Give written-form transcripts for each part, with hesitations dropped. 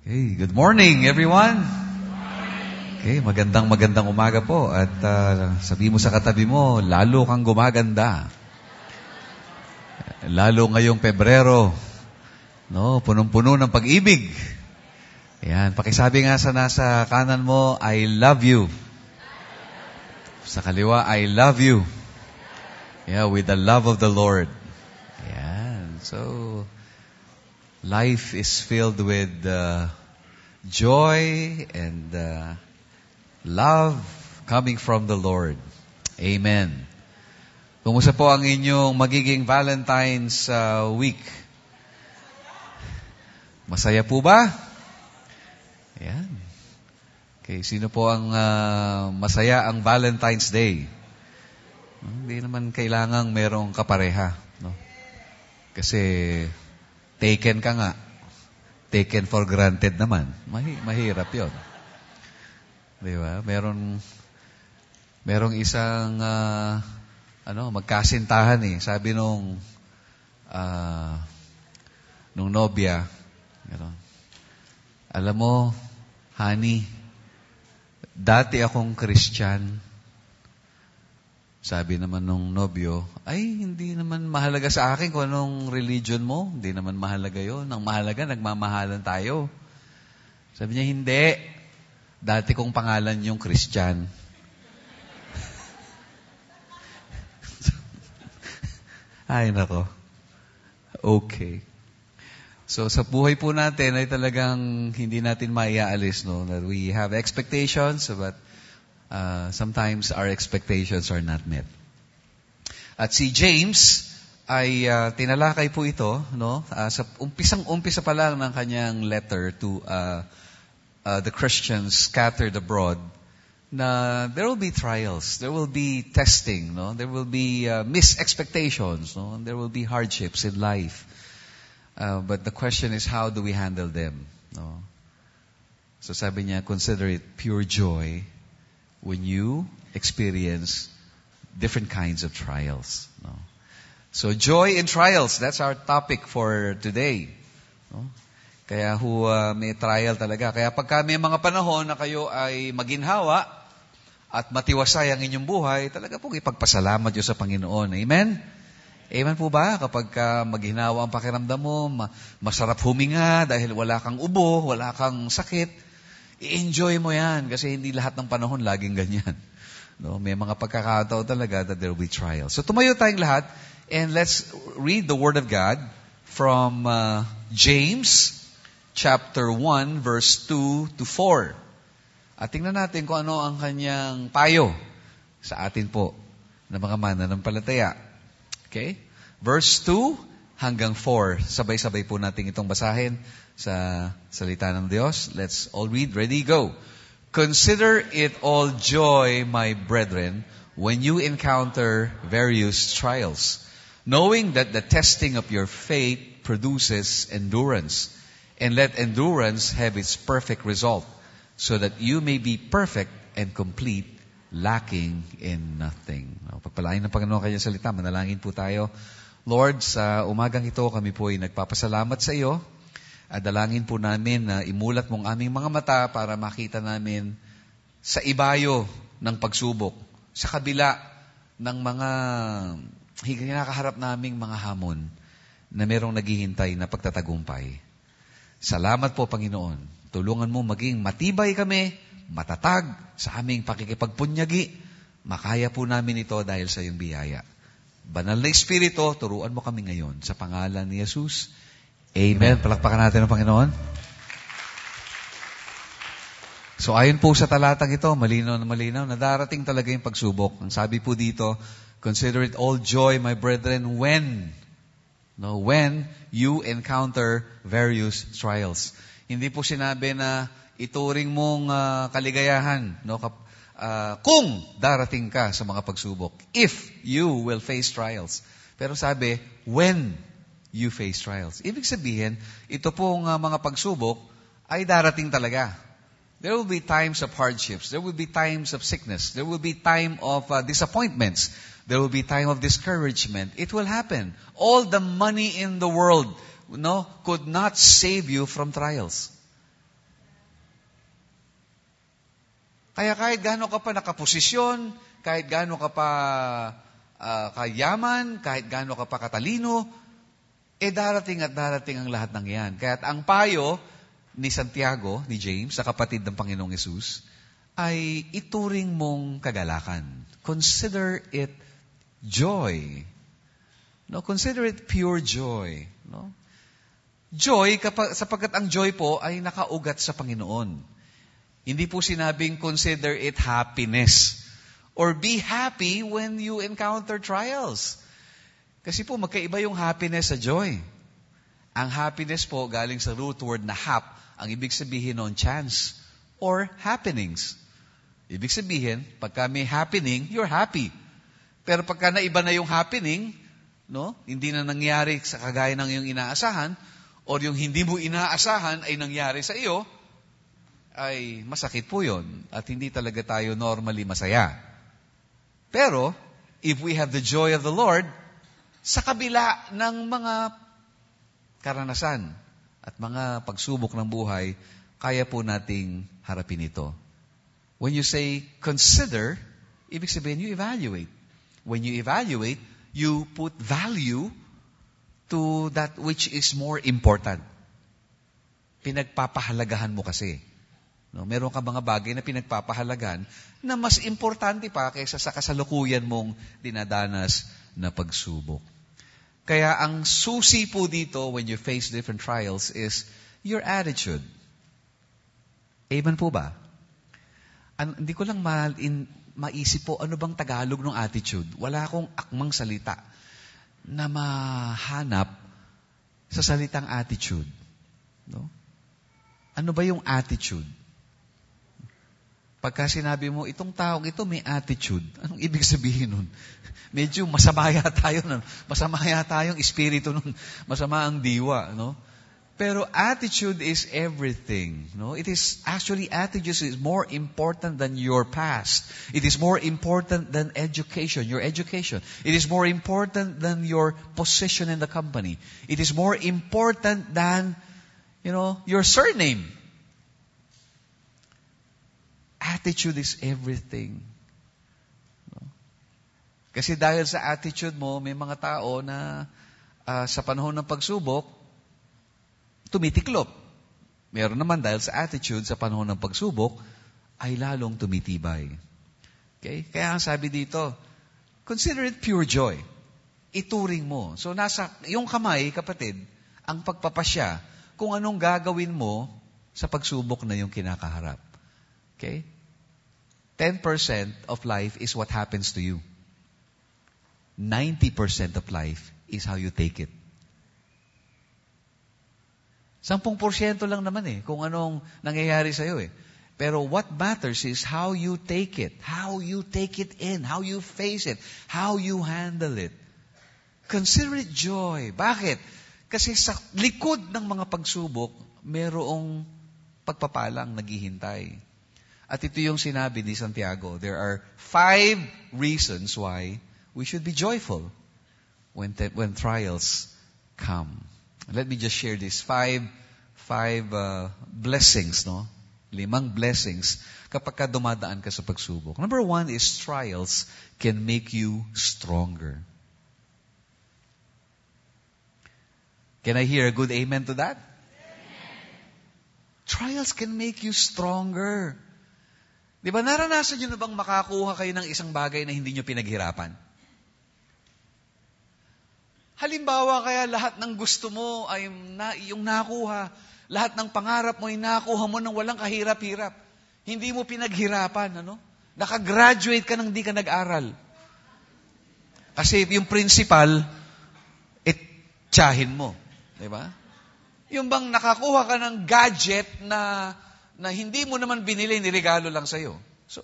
Okay, good morning everyone. Okay, magandang umaga po. At sabi mo sa katabi mo, lalo kang gumaganda. Lalo ngayong Pebrero, no, punong-puno ng pag-ibig. Ayan, pakisabi nga sa nasa kanan mo, I love you. Sa kaliwa, I love you. Yeah, with the love of the Lord. Ayan, so life is filled with joy and love coming from the Lord. Amen. Kumusta po ang inyong magiging Valentine's week? Masaya po ba? Ayan. Okay, sino po ang masaya ang Valentine's Day? Hindi naman kailangang merong kapareha, no? Kasi taken ka nga. Taken for granted naman. Mahirap yun. Di ba? Merong isang magkasintahan eh. Sabi nung nobya, alam mo, honey, dati akong Christian. Sabi naman nung nobyo, ay, hindi naman mahalaga sa akin kung anong religion mo. Hindi naman mahalaga yon. Ang mahalaga, nagmamahalan tayo. Sabi niya, hindi. Dati kong pangalan yung Christian. Ay, nako. Okay. So, sa buhay po natin ay talagang hindi natin maiaalis, no? That we have expectations, but sometimes our expectations are not met. At si James ay tinalakay po ito, no? Sa umpisa pa lang ng kanyang letter to the Christians scattered abroad, na there will be trials, there will be testing, no? There will be mis-expectations, no? And there will be hardships in life. But the question is, how do we handle them, no? So sabi niya, consider it pure joy when you experience different kinds of trials. No? So, joy in trials, that's our topic for today. No? Kaya may trial talaga. Kaya pagka may mga panahon na kayo ay maginhawa at matiwasay ang inyong buhay, talaga pong ipagpasalamat nyo sa Panginoon. Amen? Amen po ba? Kapag maginhawa ang pakiramdam mo, masarap huminga dahil wala kang ubo, wala kang sakit, i-enjoy mo yan kasi hindi lahat ng panahon laging ganyan. No? May mga pagkakataon talaga that there will be trials. So tumayo tayong lahat and let's read the Word of God from James chapter 1 verse 2 to 4. At tingnan natin kung ano ang kanyang payo sa atin po na mga mananampalataya. Okay? Verse 2 hanggang 4. Sabay-sabay po natin itong basahin sa salita ng Diyos. Let's all read. Ready, go. Consider it all joy, my brethren, when you encounter various trials, knowing that the testing of your faith produces endurance. And let endurance have its perfect result, so that you may be perfect and complete, lacking in nothing. Pagpalain ng Panginoon kanyang salita, manalangin po tayo. Lord, sa umagang ito, kami po ay nagpapasalamat sa iyo. At dalangin po namin na imulat mong aming mga mata para makita namin sa ibayo ng pagsubok, sa kabila ng mga kinakaharap naming mga hamon na merong naghihintay na pagtatagumpay. Salamat po, Panginoon. Tulungan mo maging matibay kami, matatag sa aming pakikipagpunyagi. Makaya po namin ito dahil sa iyong biyaya. Banal na Espiritu, turuan mo kami ngayon sa pangalan ni Jesus. Amen. Palakpakan natin ang Panginoon. So ayon po sa talatang ito, malinaw na darating talaga yung pagsubok. Ang sabi po dito, consider it all joy, my brethren, when you encounter various trials. Hindi po sinabi na ituring mong kaligayahan, no? Kung darating ka sa mga pagsubok, if you will face trials. Pero sabi, when you face trials. Ibig sabihin, ito pong mga pagsubok ay darating talaga. There will be times of hardships. There will be times of sickness. There will be time of disappointments. There will be time of discouragement. It will happen. All the money in the world, could not save you from trials. Kaya kahit gaano ka pa nakaposisyon, kahit gaano ka pa kayaman, kahit gaano ka pa katalino, darating at darating ang lahat ng yan. Kaya ang payo ni Santiago, ni James, sa kapatid ng Panginoong Yesus, ay ituring mong kagalakan. Consider it joy. No, consider it pure joy. No? Joy, sapagkat ang joy po ay nakaugat sa Panginoon. Hindi po sinabing consider it happiness or be happy when you encounter trials. Kasi po magkaiba yung happiness sa joy. Ang happiness po galing sa root word na hap. Ang ibig sabihin nun, chance or happenings. Ibig sabihin, pagka may happening, you're happy. Pero pagka naiba na yung happening, no, hindi na nangyari sa kagaya ng iyong inaasahan, or yung hindi mo inaasahan ay nangyari sa iyo, ay masakit po yun. At hindi talaga tayo normally masaya. Pero, if we have the joy of the Lord, sa kabila ng mga karanasan at mga pagsubok ng buhay, kaya po nating harapin ito. When you say, consider, ibig sabihin, you evaluate. When you evaluate, you put value to that which is more important. Pinagpapahalagahan mo kasi. No, meron ka mga bagay na pinagpapahalagahan na mas importante pa kaysa sa kasalukuyan mong dinadanas na pagsubok. Kaya ang susi po dito when you face different trials is your attitude. Amen po ba? Hindi ko lang maisip po ano bang Tagalog ng attitude. Wala akong akmang salita na mahanap sa salitang attitude. No? Ano ba yung attitude? Pagka sinabi mo, itong taong ito may attitude, anong ibig sabihin nun? Medyo masama yata tayo, masama yata tayong espiritu nun, masama ang diwa, no? Pero attitude is everything, no? It is actually attitude is more important than your past. It is more important than education, your education. It is more important than your position in the company. It is more important than, your surname. Attitude is everything. No? Kasi dahil sa attitude mo, may mga tao na sa panahon ng pagsubok, tumitiklop. Meron naman dahil sa attitude sa panahon ng pagsubok, ay lalong tumitibay. Okay? Kaya ang sabi dito, consider it pure joy. Ituring mo. So nasa yung kamay, kapatid, ang pagpapasya kung anong gagawin mo sa pagsubok na yung kinakaharap. Okay? 10% of life is what happens to you. 90% of life is how you take it. 10% lang naman kung anong nangyayari sa'yo Pero what matters is how you take it. How you take it in. How you face it. How you handle it. Consider it joy. Bakit? Kasi sa likod ng mga pagsubok, merong pagpapalang naghihintay. At ito yung sinabi ni Santiago. There are 5 reasons why we should be joyful when trials come. Let me just share this. 5 blessings, no? 5 blessings kapag ka dumadaan ka sa pagsubok. Number 1 is trials can make you stronger. Can I hear a good amen to that? Amen. Trials can make you stronger. Di ba, naranasan nyo na bang makakuha kayo ng isang bagay na hindi nyo pinaghirapan? Halimbawa, kaya lahat ng gusto mo ay yung nakuha. Lahat ng pangarap mo ay nakuha mo nang walang kahirap-hirap. Hindi mo pinaghirapan, Nakagraduate ka nang di ka nag-aral. Kasi yung principal, tsahin mo. Di ba? Yung bang nakakuha ka ng gadget na hindi mo naman binili, niregalo lang sa'yo. So,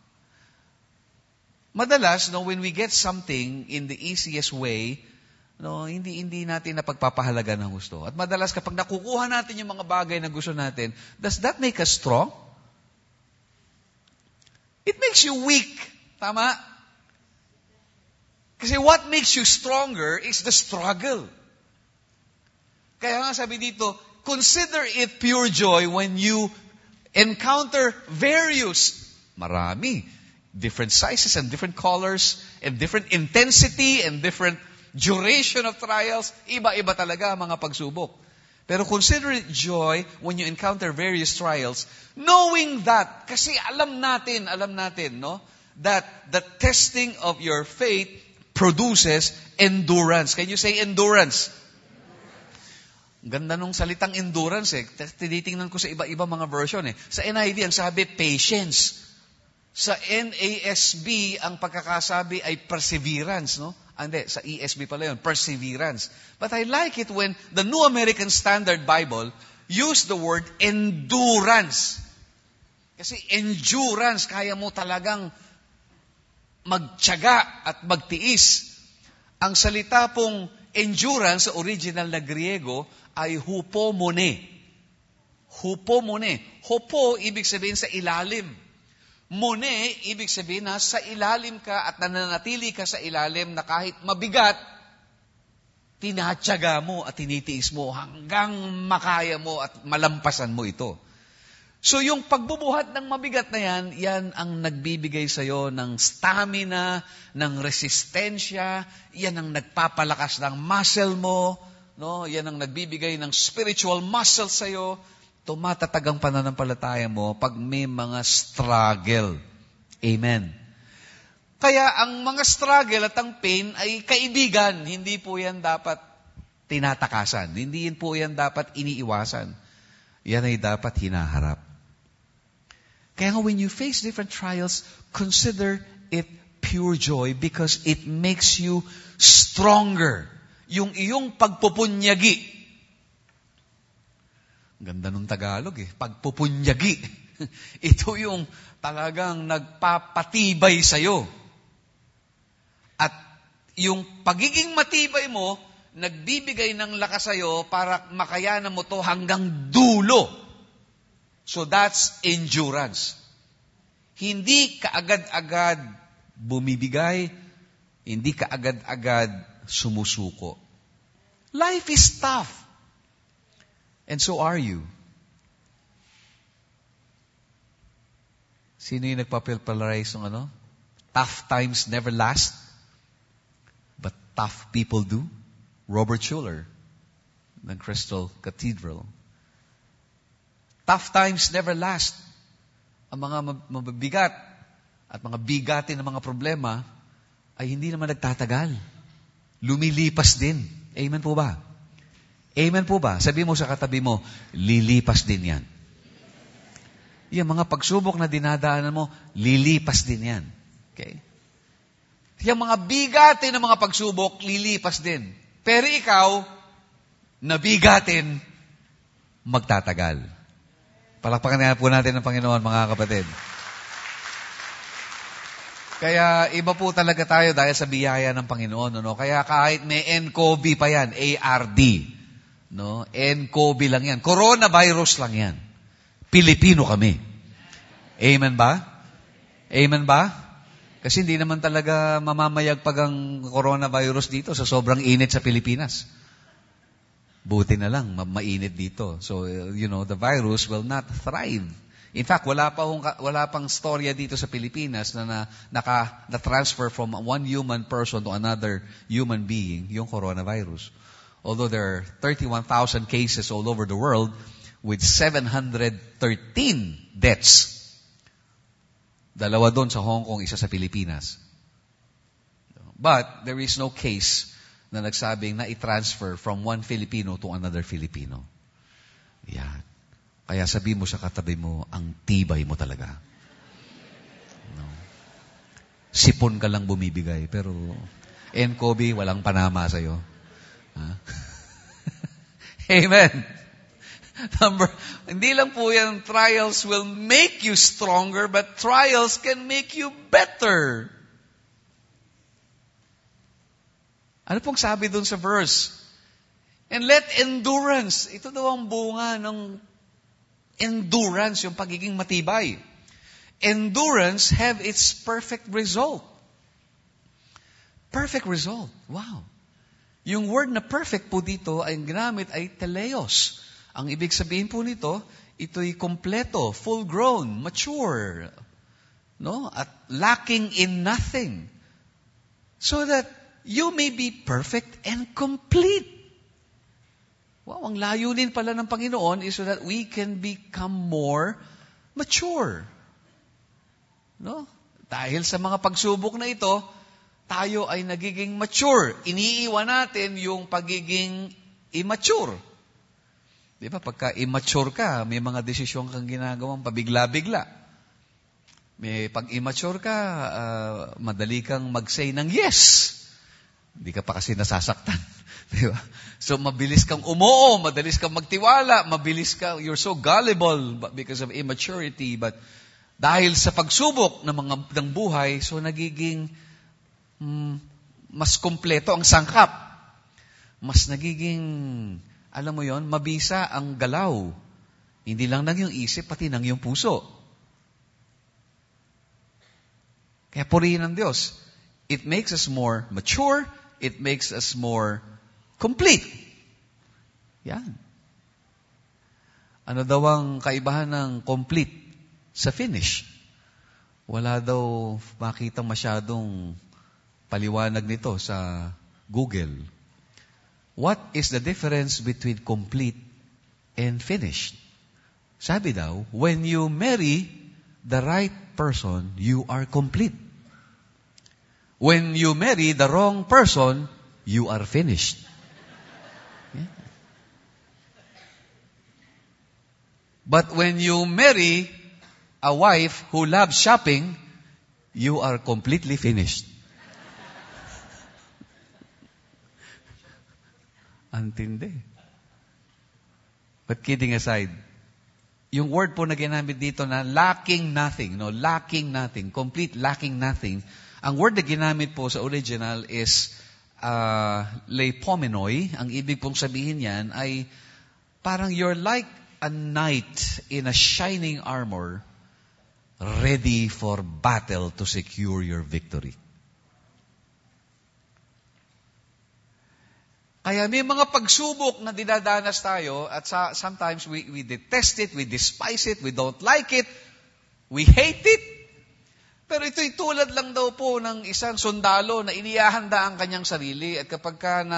madalas, when we get something in the easiest way, hindi natin napagpapahalaga ng gusto. At madalas, kapag nakukuha natin yung mga bagay na gusto natin, does that make us strong? It makes you weak. Tama? Kasi what makes you stronger is the struggle. Kaya nga sabi dito, consider it pure joy when you encounter various Marami. Different sizes and different colors and different intensity and different duration of trials. Iba-iba talaga mga pagsubok. Pero consider it joy when you encounter various trials, knowing that, kasi alam natin, no, that the testing of your faith produces endurance. Can you say endurance? Ganda nung salitang endurance eh. Tinitingnan ko sa iba-iba mga version eh. Sa NIV, ang sabi, patience. Sa NASB, ang pagkakasabi ay perseverance, no? Hindi, sa ESB pala yun, perseverance. But I like it when the New American Standard Bible use the word endurance. Kasi endurance, kaya mo talagang magtiyaga at magtiis. Ang salita pong endurance sa original na Griego ay hupomone. Hupomone. Hupo, ibig sabihin sa ilalim. Mone, ibig sabihin na sa ilalim ka at nananatili ka sa ilalim na kahit mabigat, tinatyaga mo at tinitiis mo hanggang makaya mo at malampasan mo ito. So yung pagbubuhat ng mabigat na yan ang nagbibigay sa'yo ng stamina, ng resistensya, yan ang nagpapalakas ng muscle mo, no? Yan ang nagbibigay ng spiritual muscle sa'yo. Tumatatag ang pananampalataya mo pag may mga struggle. Amen. Kaya ang mga struggle at ang pain ay kaibigan. Hindi po yan dapat tinatakasan. Hindi po yan dapat iniiwasan. Yan ay dapat hinaharap. Kaya nga when you face different trials, consider it pure joy because it makes you stronger. Yung iyong pagpupunyagi. Ganda nung Tagalog eh. Pagpupunyagi. Ito yung talagang nagpapatibay sa'yo. At yung pagiging matibay mo, nagbibigay ng lakas sa'yo para makayanan mo to hanggang dulo. So that's endurance. Hindi kaagad-agad bumibigay, hindi kaagad-agad sumusuko. Life is tough. And so are you. Sino yung nagpapilarize ng ano? Tough times never last, but tough people do. Robert Schuller ng Crystal Cathedral. Tough times never last. Ang mga mabibigat at mga bigatin ng mga problema ay hindi naman nagtatagal. Lumilipas din. Amen po ba? Amen po ba? Sabi mo sa katabi mo, lilipas din yan. Yung mga pagsubok na dinadaanan mo, lilipas din yan. Okay? Yung mga bigatin ng mga pagsubok, lilipas din. Pero ikaw, nabigatin, magtatagal. Palakpakan na po natin ng Panginoon, mga kapatid. Kaya iba po talaga tayo dahil sa biyaya ng Panginoon. No? Kaya kahit may nCoV pa yan, ARD, no? nCoV lang yan. Coronavirus lang yan. Pilipino kami. Amen ba? Amen ba? Kasi hindi naman talaga mamamayagpag ang coronavirus dito sa sobrang init sa Pilipinas. Buti na lang, mainit dito. So, the virus will not thrive. In fact, wala pang storya dito sa Pilipinas na transfer from one human person to another human being, yung coronavirus. Although there are 31,000 cases all over the world with 713 deaths. 2 doon sa Hong Kong, 1 sa Pilipinas. But there is no case na nagsabing na i-transfer from one Filipino to another Filipino. Yan. Kaya sabi mo sa katabi mo, ang tibay mo talaga. No. Sipon ka lang bumibigay, pero nCoV, walang panama sa'yo. Huh? Amen. Hindi lang po yan, trials will make you stronger, but trials can make you better. Ano pong sabi dun sa verse? And let endurance, ito daw ang bunga ng endurance, yung pagiging matibay. Endurance have its perfect result. Perfect result. Wow. Yung word na perfect po dito, ay ginamit ay teleos. Ang ibig sabihin po nito, ito'y kompleto, full-grown, mature. no? At lacking in nothing. So that you may be perfect and complete. Wow, ang layunin pala ng Panginoon is so that we can become more mature. No? Dahil sa mga pagsubok na ito, tayo ay nagiging mature. Iniiwan natin yung pagiging immature. Di ba? Pagka immature ka, may mga desisyon kang ginagawang pabigla-bigla. Pag immature ka, madali kang mag-say ng yes. Hindi ka pa kasi nasasaktan. Di ba? So, mabilis kang umuo, madalis kang magtiwala, you're so gullible because of immaturity. But dahil sa pagsubok ng buhay, so nagiging mas kumpleto ang sangkap. Mas nagiging, alam mo yon, mabisa ang galaw. Hindi lang ng iyong isip, pati ng iyong puso. Kaya purihin ng Diyos. It makes us more mature. It makes us more complete. Yan. Ano daw ang kaibahan ng complete sa finish? Wala daw makita masyadong paliwanag nito sa Google. What is the difference between complete and finished? Sabi daw, when you marry the right person, you are complete. When you marry the wrong person, you are finished. Yeah. But when you marry a wife who loves shopping, you are completely finished. Antindi. But kidding aside, yung word po na ginamit dito na lacking nothing, complete lacking nothing, ang word na ginamit po sa original is leipomenoi. Ang ibig pong sabihin yan ay parang you're like a knight in a shining armor ready for battle to secure your victory. Kaya may mga pagsubok na dinadanas tayo at sometimes we detest it, we despise it, we don't like it, we hate it. Pero ito'y tulad lang daw po ng isang sundalo na inihahanda ang kanyang sarili at kapag ka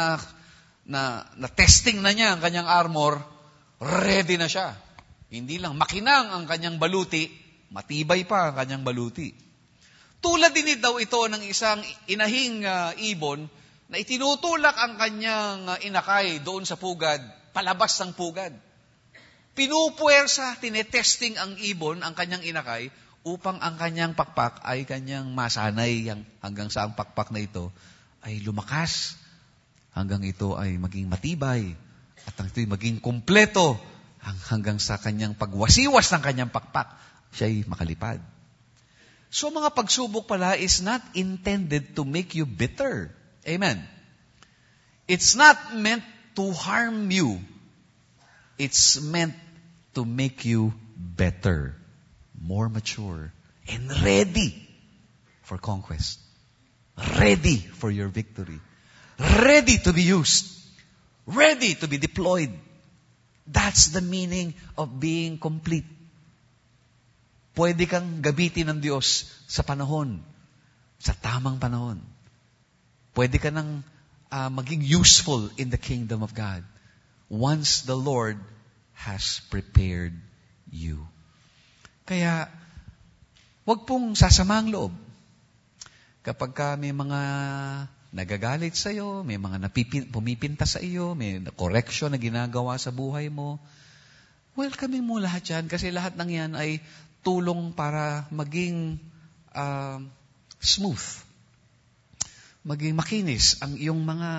na testing na niya ang kanyang armor, ready na siya. Hindi lang makinang ang kanyang baluti, matibay pa ang kanyang baluti. Tulad din daw ito ng isang inahing ibon na itinutulak ang kanyang inakay doon sa pugad, palabas ng pugad. Pinupuwersa, tinetesting ang ibon, ang kanyang inakay, upang ang kanyang pakpak ay kanyang masanay hanggang sa ang pakpak na ito ay lumakas, hanggang ito ay maging matibay, at ang ito ay maging kumpleto, hanggang sa kanyang pagwasiwas ng kanyang pakpak, siya ay makalipad. So mga pagsubok pala is not intended to make you bitter. Amen. It's not meant to harm you. It's meant to make you better, more mature, and ready for conquest. Ready for your victory. Ready to be used. Ready to be deployed. That's the meaning of being complete. Pwede kang gamitin ng Diyos sa panahon, sa tamang panahon. Pwede ka nang maging useful in the kingdom of God once the Lord has prepared you. Kaya, wag pong sasama ang loob. Kapag ka may mga nagagalit sa iyo, may mga pumipinta sa iyo, may correction na ginagawa sa buhay mo, welcome mo lahat yan kasi lahat ng yan ay tulong para maging smooth. Maging makinis ang iyong mga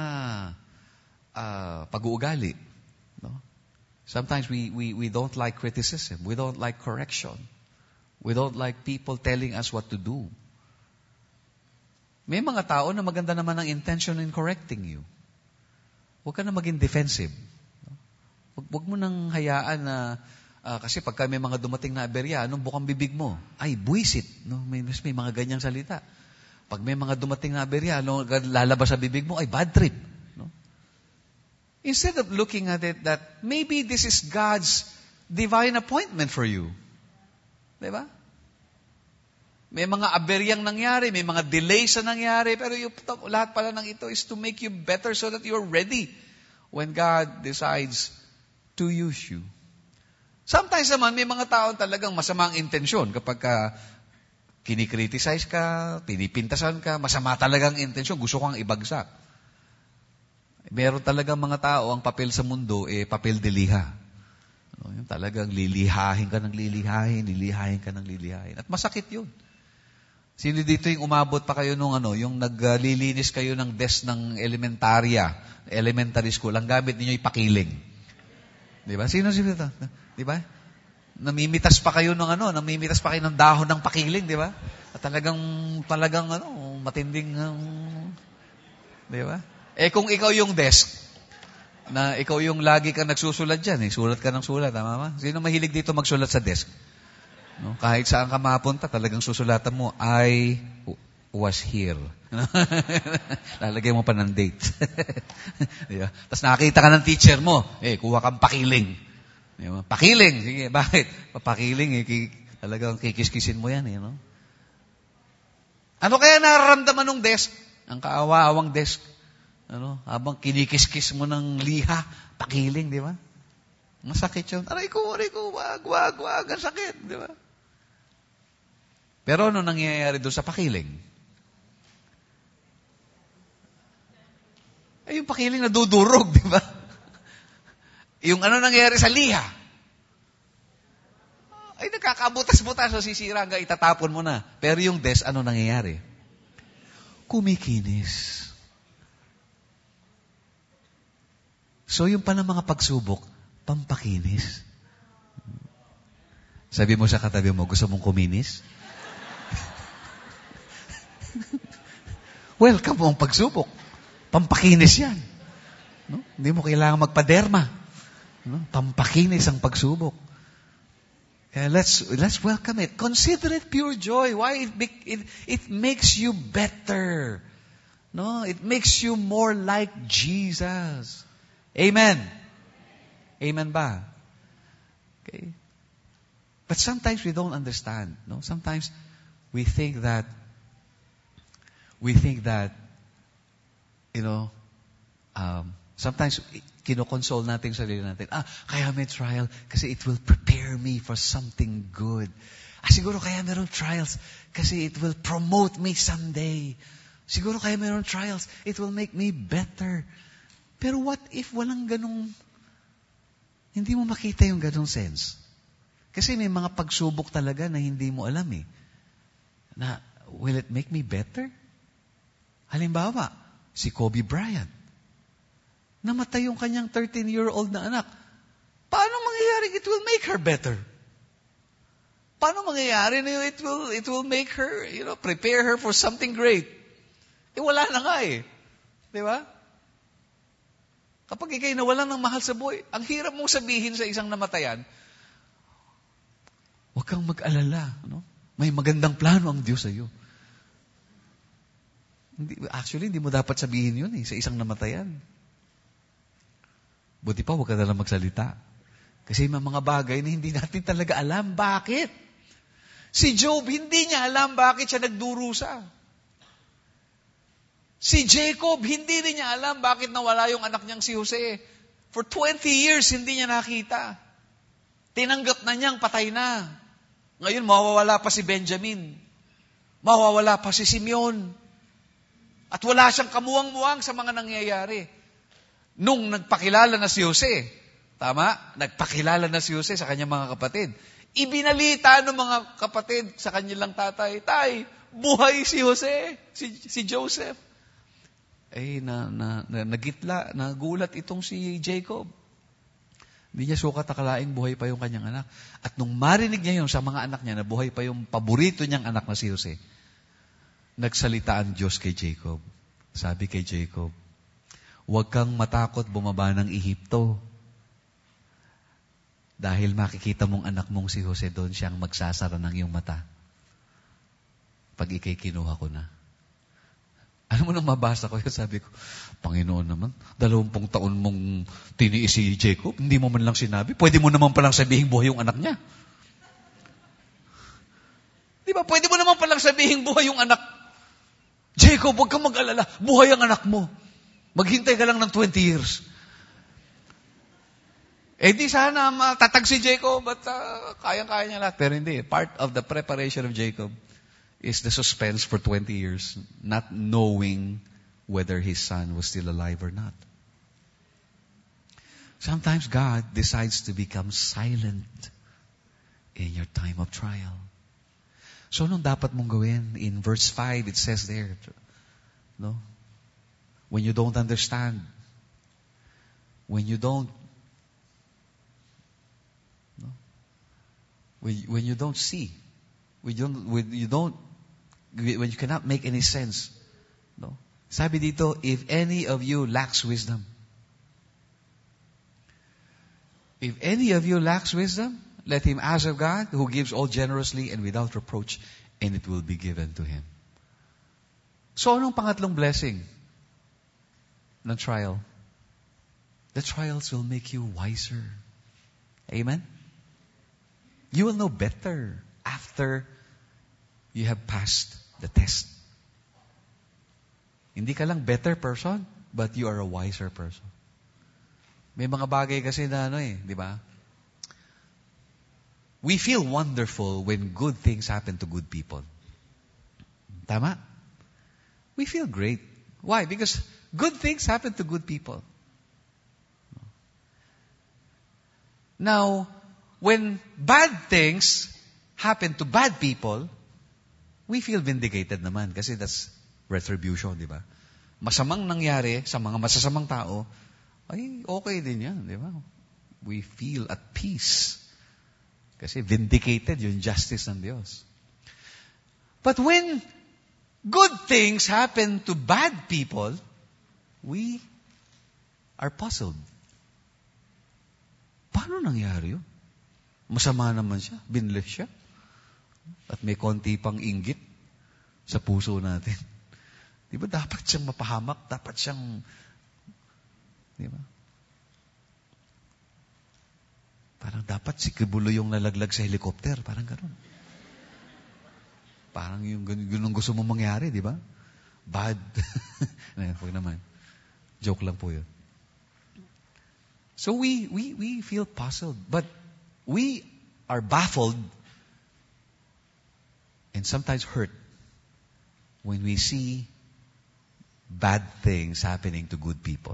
pag-uugali. No? Sometimes we don't like criticism. We don't like correction. We don't like people telling us what to do. May mga tao na maganda naman ang intention in correcting you. Huwag ka na maging defensive. Huwag mo nang hayaan na kasi pagka may mga dumating na aberya, anong bukang bibig mo? Ay, buwisit. No? May mga ganyang salita. Pag may mga dumating na aberya, lalabas sa bibig mo, ay bad trip. No? Instead of looking at it that maybe this is God's divine appointment for you. Diba? May mga aberyang nangyari, may mga delays na nangyari, pero lahat pala ng ito is to make you better so that you're ready when God decides to use you. Sometimes naman, may mga taon talagang masamang intensyon kapag kinikriticize ka, pinipintasan ka, masama talagang intensyon, gusto kang ibagsak. Meron talagang mga tao, ang papel sa mundo, papel de liha. Yung talagang lilihahin ka ng lilihahin ka ng lilihahin. At masakit yun. Sino dito yung umabot pa kayo nung yung naglilinis kayo ng desk ng elementary school, ang gamit niyo yung pakiling. Di ba? Sino dito? Di ba? Namimitas pa kayo ng dahon ng pakiling, di ba? At talagang matinding, di ba? Kung ikaw yung desk, na ikaw yung lagi kang nagsusulat dyan, sulat ka ng sulat, tama ba? Sino mahilig dito magsulat sa desk? No? Kahit saan ka mapunta, talagang susulatan mo, I was here. Lalagay mo pa ng date. Diba? Tapos nakita ka ng teacher mo, kuha kang pakiling. Diba? Pakiling, sige, bakit? Pakiling, talagang kikiskisin mo yan. No? Ano kaya nararamdaman ng desk? Ang kaawa-awang desk. Habang kinikiskis mo ng liha, pakiling, di ba? Masakit yun. Aray ko, wag, ang sakit, di ba? Pero ano nangyayari doon sa pakiling? Yung pakiling nadudurog, di ba? Yung nangyayari sa liha? Nakakabutas-butas, so sisira hanggang itatapon mo na. Pero yung desk, ano nangyayari? Kumikinis. So yung pala mga pagsubok, pampakinis. Sabi mo sa katabi mo, gusto mong kuminis? Welcome mo ang pagsubok. Pampakinis yan. No? Hindi mo kailangan magpaderma. No? Pampakinis ang pagsubok. Kaya let's welcome it. Consider it pure joy. Why? It makes you better. No? It makes you more like Jesus. Amen. Amen ba? Okay. But sometimes we don't understand. No? Sometimes we think that, sometimes kinokonsole natin sarili natin. Kaya may trial kasi it will prepare me for something good. Siguro kaya mayroong trials kasi it will promote me someday. Siguro kaya mayroong trials, it will make me better. Pero what if walang ganong, hindi mo makita yung ganong sense? Kasi may mga pagsubok talaga na hindi mo alam na, will it make me better? Halimbawa, si Kobe Bryant. Namatay yung kanyang 13-year-old na anak. Paano mangyayari it will make her better? Paano mangyayari na it will make her, prepare her for something great? Wala na nga Di ba? Kapag ikay nawalan ng mahal sa buhay, ang hirap mong sabihin sa isang namatayan, huwag kang mag-alala. May magandang plano ang Diyos sa iyo. Actually, hindi mo dapat sabihin yun sa isang namatayan. Buti pa, huwag ka nalang magsalita. Kasi may mga bagay na hindi natin talaga alam. Bakit? Si Job, hindi niya alam bakit siya nagdurusa. Si Jacob, hindi rin niya alam bakit nawala yung anak niyang si Jose. For 20 years, hindi niya nakita. Tinanggap na niyang patay na. Ngayon, mawawala pa si Benjamin. Mawawala pa si Simeon. At wala siyang kamuwang-muwang sa mga nangyayari. Nung nagpakilala na si Jose, tama? Nagpakilala na si Jose sa kanyang mga kapatid. Ibinalita ng mga kapatid sa kanilang tatay, Tay, buhay si Jose, si Joseph. Nagitla, nagulat itong si Jacob. Hindi niya sukat akalaing buhay pa yung kanyang anak. At nung marinig niya yun sa mga anak niya na buhay pa yung paborito niyang anak na si Jose, nagsalita ang Diyos kay Jacob. Sabi kay Jacob, huwag kang matakot bumaba ng Ehipto. Dahil makikita mong anak mong si Jose doon siyang magsasara ng iyong mata. Pag ikay kinuha ko na. Alam mo nang mabasa ko yun, sabi ko, Panginoon naman, 20 taon mong tiniis si Jacob, hindi mo man lang sinabi, pwede mo naman palang sabihin buhay yung anak niya. Di ba? Pwede mo naman palang sabihin, buhay yung anak. Jacob, huwag kang mag-alala. Buhay ang anak mo. Maghintay ka lang ng 20 years. Eh di sana matatag si Jacob at kayang-kaya niya lahat. Pero hindi. Part of the preparation of Jacob is the suspense for 20 years, not knowing whether his son was still alive or not. Sometimes God decides to become silent in your time of trial. So anong dapat mong gawin? In verse 5, it says there, no? When you don't understand, when you don't, no? When you don't see, when you cannot make any sense, no? Sabi dito, if any of you lacks wisdom, if any of you lacks wisdom, let him ask of God, who gives all generously and without reproach, and it will be given to him. So, anong pangatlong blessing ng trial? The trials will make you wiser. Amen? You will know better after you have passed the test. Hindi ka lang better person, but you are a wiser person. May mga bagay kasi na di ba? We feel wonderful when good things happen to good people. Tama? We feel great. Why? Because good things happen to good people. Now, when bad things happen to bad people, we feel vindicated naman kasi that's retribution, di ba? Masamang nangyari sa mga masasamang tao, ay okay din yan, di ba? We feel at peace. Kasi vindicated yung justice ng Diyos. But when good things happen to bad people, we are puzzled. Paano nangyari yun? Masama naman siya, binless siya. At may konti pang inggit sa puso natin. Di ba dapat siyang mapahamak? Dapat siyang, di ba? Parang dapat si Kibulo yung nalaglag sa helicopter. Parang gano'n. Parang yung ganun gusto mong mangyari, di ba? Bad. Huwag naman. Joke lang po yun. So we feel puzzled. But we are baffled and sometimes hurt when we see bad things happening to good people.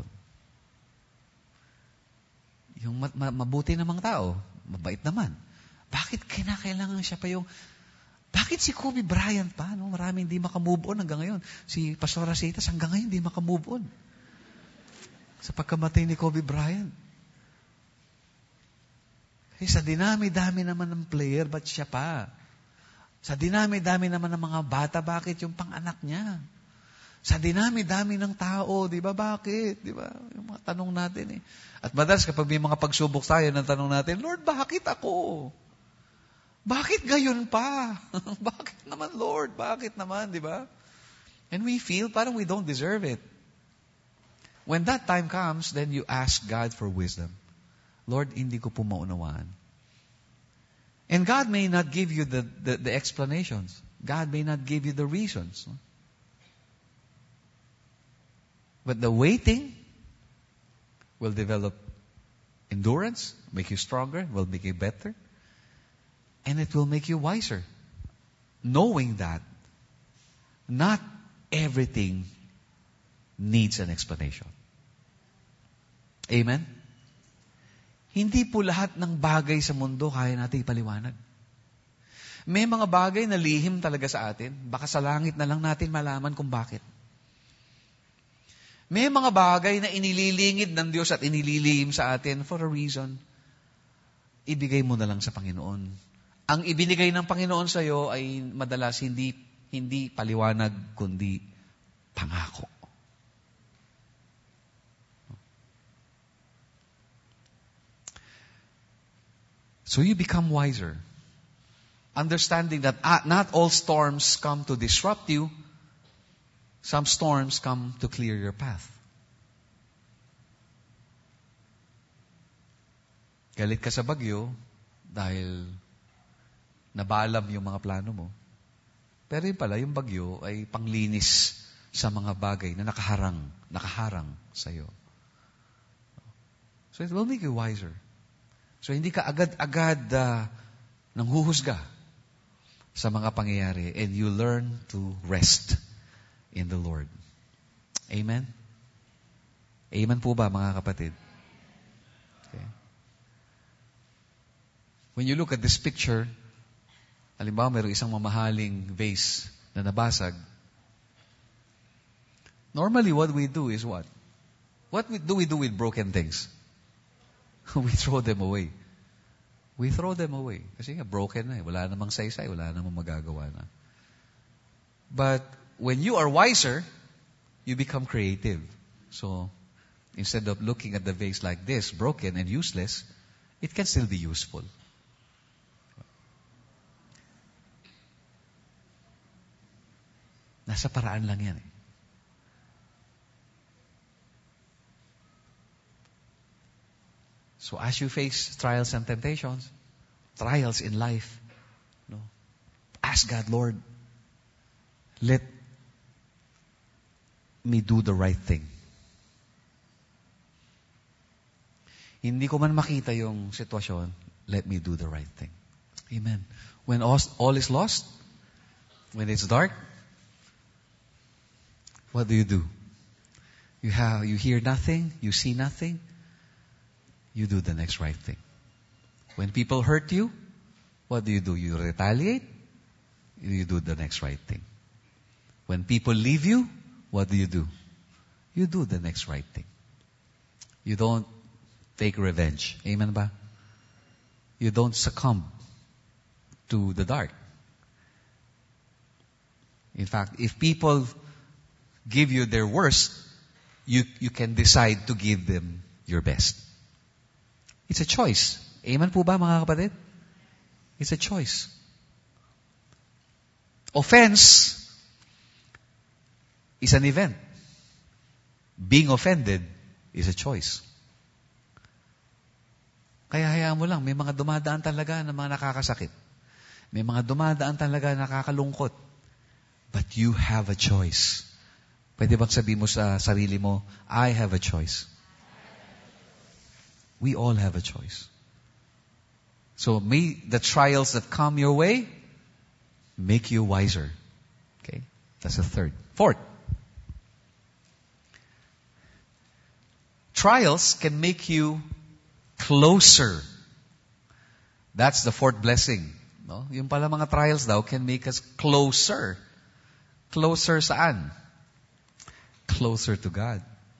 Yung mabuti namang tao, mabait naman. Bakit kinakailangan siya pa bakit si Kobe Bryant pa? No? Maraming hindi makamove on hanggang ngayon. Si Pastor Rasitas hanggang ngayon hindi makamove on. Sa pagkamatay ni Kobe Bryant. Kasi sa dinami-dami naman ng player, ba't siya pa? Sa dinami-dami naman ng mga bata, bakit yung pang-anak niya? Sa dinami-dami ng tao, di ba? Bakit? Di ba? Yung mga tanong natin At madalas kapag may mga pagsubok tayo, ng tanong natin, Lord, bakit ako? Bakit gayon pa? Bakit naman, Lord? Bakit naman, di ba? And we feel parang we don't deserve it. When that time comes, then you ask God for wisdom. Lord, hindi ko po maunawaan. And God may not give you the explanations. God may not give you the reasons. But the waiting will develop endurance, make you stronger, will make you better. And it will make you wiser. Knowing that not everything needs an explanation. Amen? Hindi po lahat ng bagay sa mundo kaya natin ipaliwanag. May mga bagay na lihim talaga sa atin. Baka sa langit na lang natin malaman kung bakit. May mga bagay na inililingid ng Diyos at inililihim sa atin for a reason. Ibigay mo na lang sa Panginoon. Ang ibinigay ng Panginoon sa iyo ay madalas hindi paliwanag, kundi pangako. So you become wiser. Understanding that not all storms come to disrupt you. Some storms come to clear your path. Galit ka sa bagyo dahil nabalam yung mga plano mo. Pero yun pala, yung bagyo ay panglinis sa mga bagay na nakaharang sa'yo. So it will make you wiser. So hindi ka agad-agad nanghuhusga sa mga pangyayari, and you learn to rest in the Lord. Amen? Amen po ba, mga kapatid? Okay. When you look at this picture, halimbawa, mayroong isang mamahaling vase na nabasag. Normally, what we do is what? What do we do with broken things? We throw them away. We throw them away. Kasi nga, broken na eh. Wala namang saysay, wala namang magagawa na. But when you are wiser, you become creative. So, instead of looking at the vase like this, broken and useless, it can still be useful. Nasa paraan lang yan eh. So as you face trials and temptations, trials in life, ask God, Lord, let me do the right thing. Hindi ko man makita yung sitwasyon, let me do the right thing. Amen. When all is lost, when it's dark, what do? You hear nothing, you see nothing, you do the next right thing. When people hurt you, what do? You retaliate, you do the next right thing. When people leave you, what do? You do the next right thing. You don't take revenge. Amen ba? You don't succumb to the dark. In fact, if people give you their worst, you can decide to give them your best. It's a choice. Amen po ba, mga kapatid? It's a choice. Offense is an event. Being offended is a choice. Kaya hayaan mo lang, may mga dumadaan talaga na mga nakakasakit. May mga dumadaan talaga na nakakalungkot. But you have a choice. Pwede bang sabihin mo sa sarili mo, I have a choice. We all have a choice. So may the trials that come your way make you wiser. Okay? That's the third. Fourth. Trials can make you closer. That's the fourth blessing. No? Yung pala mga trials daw can make us closer. Closer saan? Closer to God.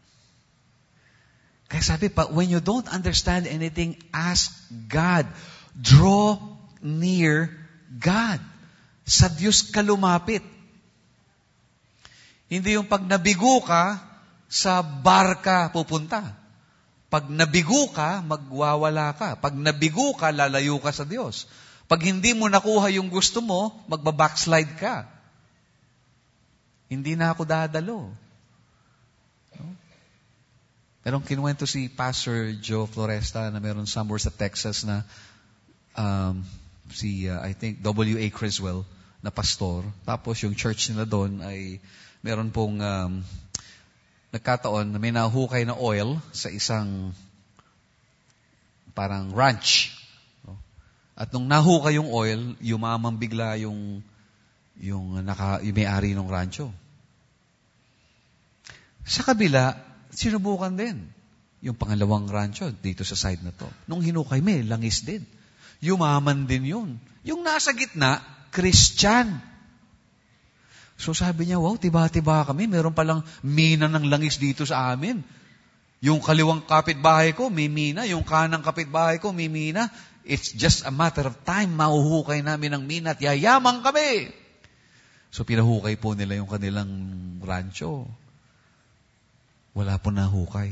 Kaya sabi pa, when you don't understand anything, ask God. Draw near God. Sa Diyos ka lumapit. Hindi yung pag nabigo ka, sa bar ka pupunta. Pag nabigo ka, magwawala ka. Pag nabigo ka, lalayo ka sa Diyos. Pag hindi mo nakuha yung gusto mo, magbabackslide ka. Hindi na ako dadalo. No? Merong kinuwento si Pastor Joe Floresta na meron somewhere sa Texas na I think W.A. Criswell na pastor. Tapos yung church nila doon ay meron pong nagkataon na may nahukay na oil sa isang parang ranch. No? At nung nahukay yung oil, yumaman bigla yung may-ari ng rancho. Sa kabila, sinubukan din. Yung pangalawang rancho dito sa side na to. Nung hinukay, may langis din. Yumaman din yun. Yung nasa gitna, Christian. So sabi niya, wow, tiba-tiba kami. Meron palang mina ng langis dito sa amin. Yung kaliwang kapitbahay ko, may mina. Yung kanang kapitbahay ko, may mina. It's just a matter of time. Mahuhukay namin ng mina at yayaman kami. So pinahukay po nila yung kanilang rancho. Wala po nahukay.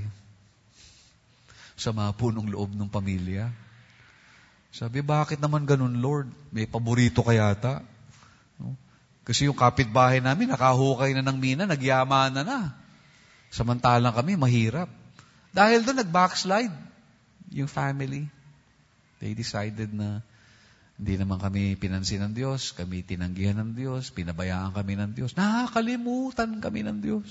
Sama po nung loob ng pamilya. Sabi, bakit naman ganun, Lord? May paborito ka yata. No? Kasi yung kapitbahay namin, nakahukay na ng mina, nagyaman na. Samantalang kami, mahirap. Dahil doon, nag-backslide yung family. They decided na Hindi naman kami pinansin ng Diyos, kami tinanggihan ng Diyos, pinabayaan kami ng Diyos, nakakalimutan kami ng Diyos.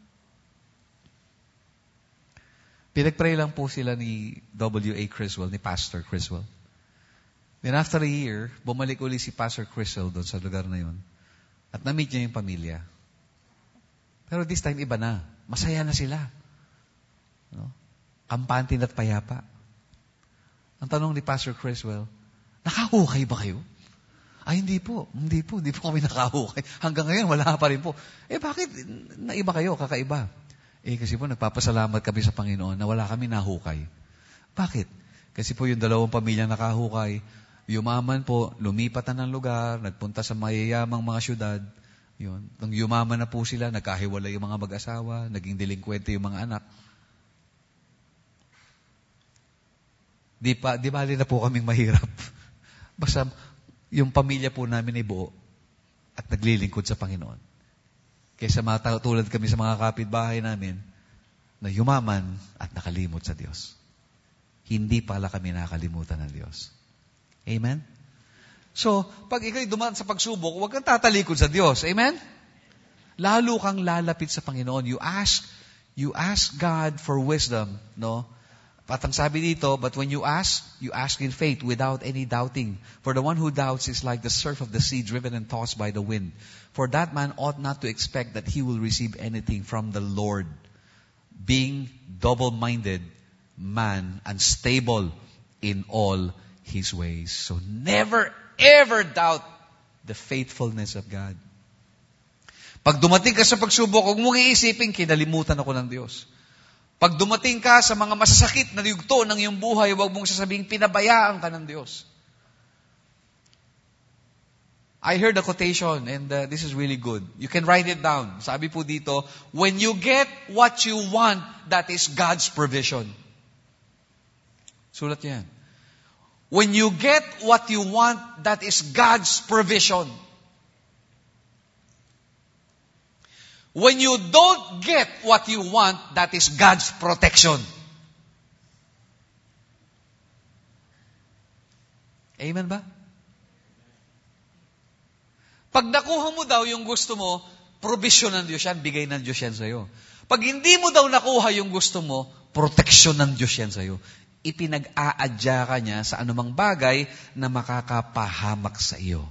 Pinagpray lang po sila ni W.A. Criswell, ni Pastor Criswell. Then after a year, bumalik uli si Pastor Criswell doon sa lugar na yun. At na-meet niya yung pamilya. Pero this time, iba na. Masaya na sila. No? Kampante at payapa. Ang tanong ni Pastor Criswell, nakahukay ba kayo? Ay, hindi po kami nakahukay. Hanggang ngayon, wala pa rin po. Bakit naiba kayo, kakaiba? Kasi po, nagpapasalamat kami sa Panginoon na wala kami nahukay. Bakit? Kasi po yung dalawang pamilyang nakahukay, yumaman po, lumipat na ng lugar, nagpunta sa mayayamang mga syudad. Yun. Nung yumaman na po sila, nagkahiwalay yung mga mag-asawa, naging delinkwente yung mga anak. Di bali na po kaming mahirap. Basta yung pamilya po namin ay buo at naglilingkod sa Panginoon. Kaysa matulad kami sa mga kapitbahay namin na yumaman at nakalimot sa Diyos. Hindi pala kami nakalimutan ng Diyos. Amen? So, pag ikaw'y dumaan sa pagsubok, huwag kang tatalikod sa Diyos. Amen? Lalo kang lalapit sa Panginoon. You ask God for wisdom, no? At ang sabi dito, but when you ask in faith without any doubting. For the one who doubts is like the surf of the sea driven and tossed by the wind. For that man ought not to expect that he will receive anything from the Lord. Being double-minded man, unstable in all his ways. So never, ever doubt the faithfulness of God. Pag dumating ka sa pagsubok, huwag mong iisipin, kinalimutan ako ng Diyos. Pag dumating ka sa mga masasakit na yugto ng iyong buhay, huwag mong sasabing, pinabayaan ka ng Diyos. I heard a quotation, and this is really good. You can write it down. Sabi po dito, when you get what you want, that is God's provision. Sulat yan. When you get what you want, that is God's provision. When you don't get what you want, that is God's protection. Amen ba? Pag nakuha mo daw yung gusto mo, provision ng Diyos yan, bigay ng Diyos yan sa'yo. Pag hindi mo daw nakuha yung gusto mo, protection ng Diyos yan sa'yo. Ipinag-aadya ka niya sa anumang bagay na makakapahamak sa iyo.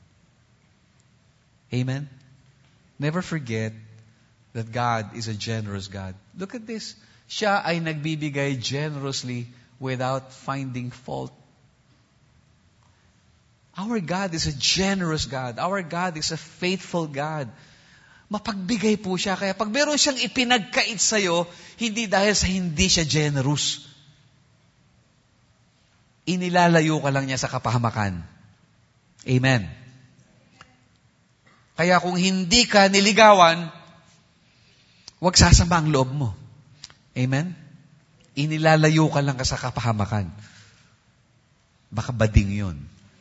Amen? Never forget that God is a generous God. Look at this. Siya ay nagbibigay generously without finding fault. Our God is a generous God. Our God is a faithful God. Mapagbigay po siya. Kaya pag meron siyang ipinagkait sa'yo, hindi dahil sa hindi siya generous. Inilalayo ka lang niya sa kapahamakan. Amen. Kaya kung hindi ka niligawan, huwag sasama ang loob mo. Amen? Inilalayo ka lang sa kapahamakan. Baka bading yun.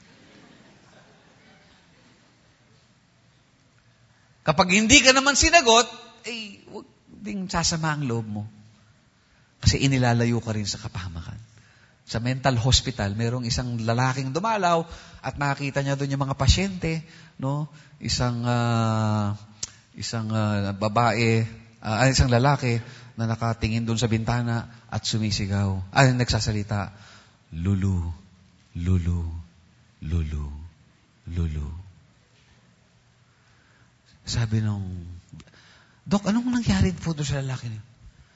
Kapag hindi ka naman sinagot, huwag ding sasama ang loob mo. Kasi inilalayo ka rin sa kapahamakan. Sa mental hospital, merong isang lalaking dumalaw at nakakita niya doon yung mga pasyente, no? Isang babae, isang lalaki na nakatingin doon sa bintana at sumisigaw. Nagsasalita, Lulu, Lulu, Lulu, Lulu. Sabi nung, Dok, anong nangyari po doon sa lalaki niya?